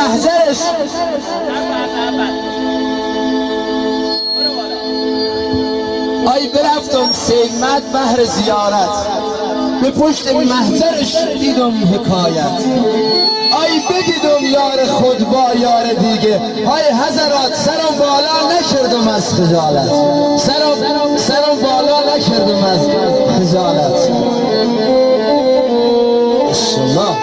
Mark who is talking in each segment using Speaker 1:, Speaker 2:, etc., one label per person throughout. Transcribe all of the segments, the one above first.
Speaker 1: محجرش آی برفتم سیمت بهر زیارت، به پشت محجرش دیدم حکایت. آی بدیدم یار خود با یار دیگه، های حضرات سرم بالا نکردم از خجالت، سرم بالا نکردم از خجالت. الله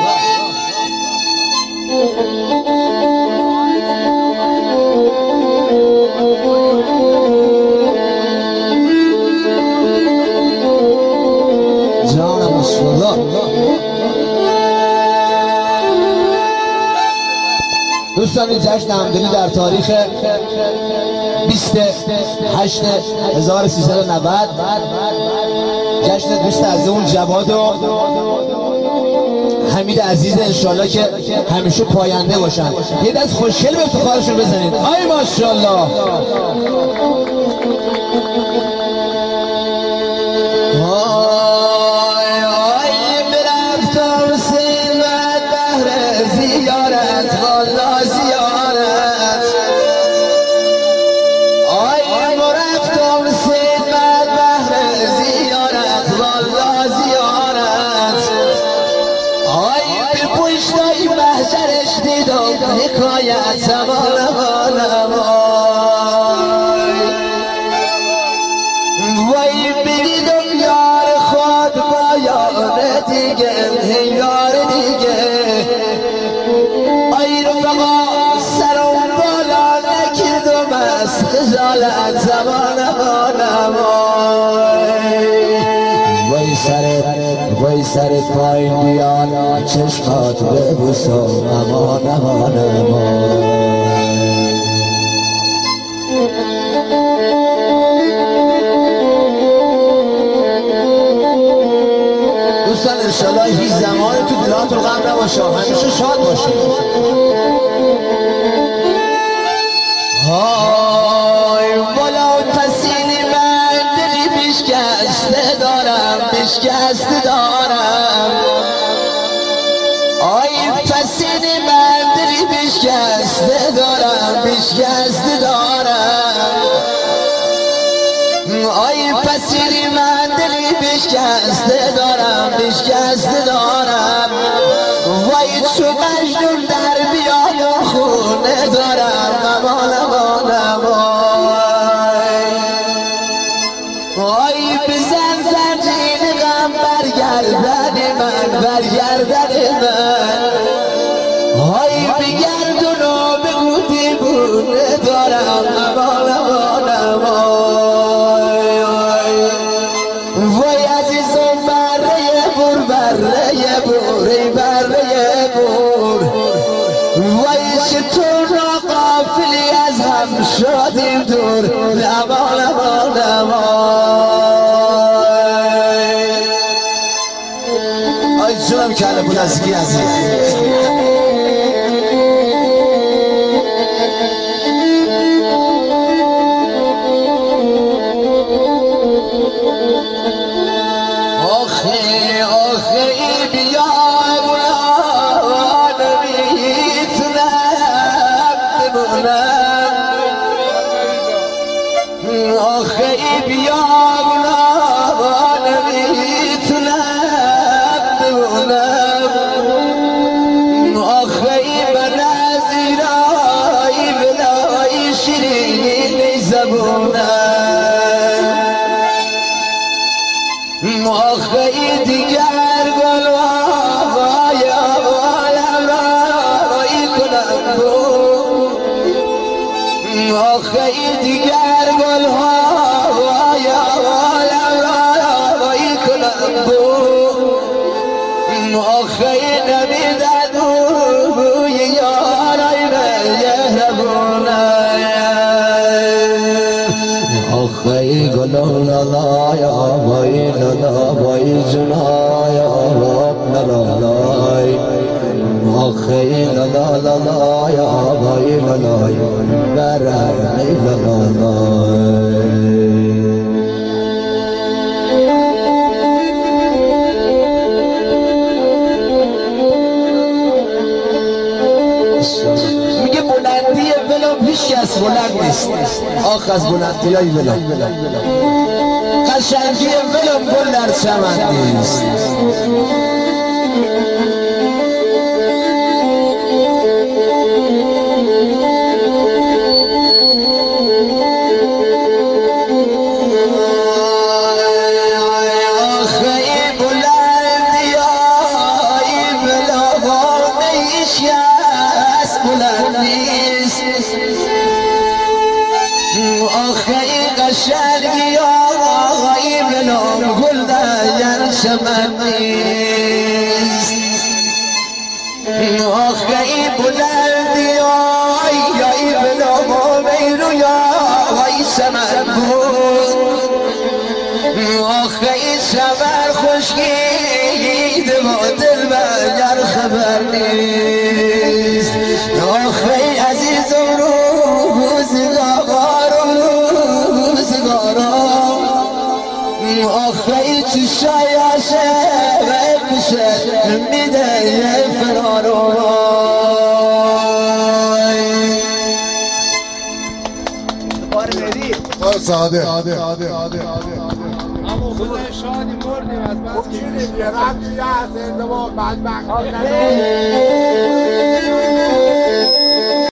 Speaker 1: جانم الله. دوستان این جشن همدلی در تاریخ 28/1390 جشن دوست عزیزمون جواد و حمید عزیز، انشالله که همیشه پاینده باشن. یه دست خوشگل به افتخارشون بزنید. آی ماشاءالله. حکایت وای بدیدم یار خود با یار دیگه، یار دیگه. آی رفقا سرم بالا نکردم از خجالت وای سر پایین بیان چشمات ببوسم امان امان امان. دوستان انشالله هیچ زمانی تو دلاتون غم نباشه، همیشه شاد باشید. های بالا پسینی من دلی بشکسته دارم. آی پسینی من دلی بشکسته دارم. آی پسینی من دلی بشکسته دارم. وای چو مجنون در بیام خونه دارم امان امان امان. آی بزن زنجیر غم برگردن من. آی بگردون و بگو دیوونه دارم امان امان امان. وای عزیزم بره بور وای چطور ناقافلی از هم شدیم دور امان امان امان. آی جونم کله بلزگی عزیز. دیگر گل ها یا وای کنم بو آخه نمیدن بوی یارای مهربونه آخه گلون لا یا وای لالا وای جنایا رب لالای آخه لالا لالا یا وای لالای برای لالای. میگه بلندی ولم هیچ کس بلند نیست، آخ از بلندی های ولم. قشنگی ولم گل در چمن نیست.
Speaker 2: آخی قشنگی آقای بلام گل در چمن نیست. آخی بلندی آقای بلام میرو آقای سمن بود. آخی سمر خشکید و دل بگر خبر نیست. آخی عزیزم آخی چشای عاشق بکشه میده فرارو.
Speaker 3: ساده
Speaker 4: اما خدا شادی مردیم از بس که
Speaker 3: یه رفتی یه حسن زمان بدبخت